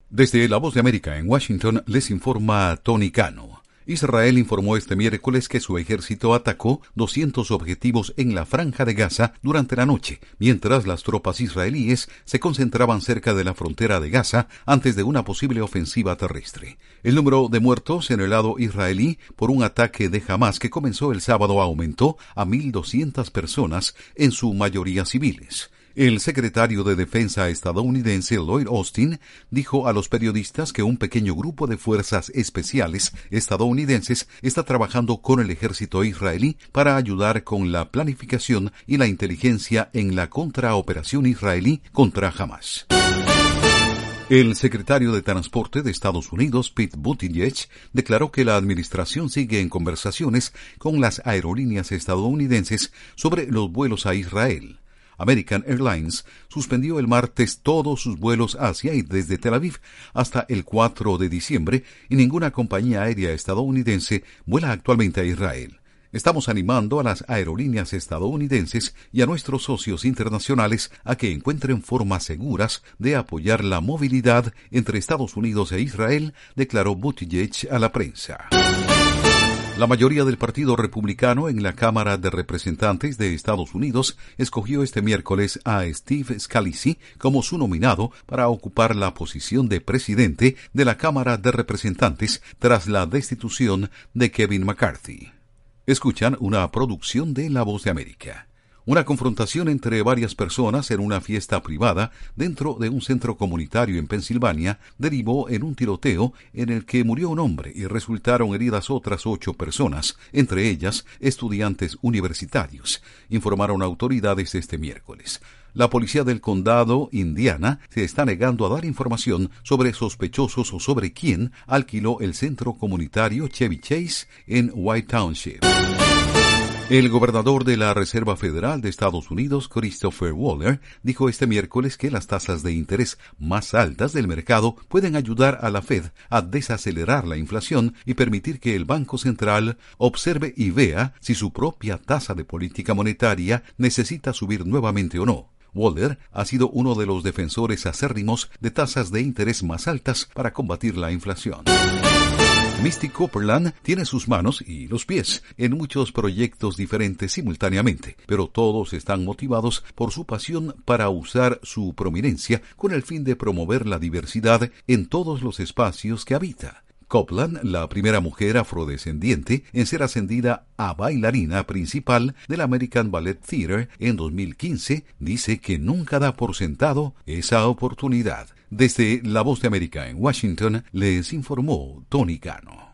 Desde La Voz de América en Washington les informa Tony Cano. Israel informó este miércoles que su ejército atacó 200 objetivos en la Franja de Gaza durante la noche, mientras las tropas israelíes se concentraban cerca de la frontera de Gaza antes de una posible ofensiva terrestre. El número de muertos en el lado israelí por un ataque de Hamás que comenzó el sábado aumentó a 1.200 personas, en su mayoría civiles. El secretario de Defensa estadounidense Lloyd Austin dijo a los periodistas que un pequeño grupo de fuerzas especiales estadounidenses está trabajando con el ejército israelí para ayudar con la planificación y la inteligencia en la contraoperación israelí contra Hamás. El secretario de Transporte de Estados Unidos, Pete Buttigieg, declaró que la administración sigue en conversaciones con las aerolíneas estadounidenses sobre los vuelos a Israel. American Airlines suspendió el martes todos sus vuelos hacia y desde Tel Aviv hasta el 4 de diciembre y ninguna compañía aérea estadounidense vuela actualmente a Israel. Estamos animando a las aerolíneas estadounidenses y a nuestros socios internacionales a que encuentren formas seguras de apoyar la movilidad entre Estados Unidos e Israel, declaró Buttigieg a la prensa. La mayoría del Partido Republicano en la Cámara de Representantes de Estados Unidos escogió este miércoles a Steve Scalise como su nominado para ocupar la posición de presidente de la Cámara de Representantes tras la destitución de Kevin McCarthy. Escuchan una producción de La Voz de América. Una confrontación entre varias personas en una fiesta privada dentro de un centro comunitario en Pensilvania derivó en un tiroteo en el que murió un hombre y resultaron heridas otras 8 personas, entre ellas estudiantes universitarios, informaron autoridades este miércoles. La policía del condado Indiana se está negando a dar información sobre sospechosos o sobre quién alquiló el centro comunitario Chevy Chase en White Township. El gobernador de la Reserva Federal de Estados Unidos, Christopher Waller, dijo este miércoles que las tasas de interés más altas del mercado pueden ayudar a la Fed a desacelerar la inflación y permitir que el Banco Central observe y vea si su propia tasa de política monetaria necesita subir nuevamente o no. Waller ha sido uno de los defensores acérrimos de tasas de interés más altas para combatir la inflación. Misty Copeland tiene sus manos y los pies en muchos proyectos diferentes simultáneamente, pero todos están motivados por su pasión para usar su prominencia con el fin de promover la diversidad en todos los espacios que habita. Copeland, la primera mujer afrodescendiente en ser ascendida a bailarina principal del American Ballet Theatre en 2015, dice que nunca da por sentado esa oportunidad. Desde La Voz de América en Washington, les informó Tony Cano.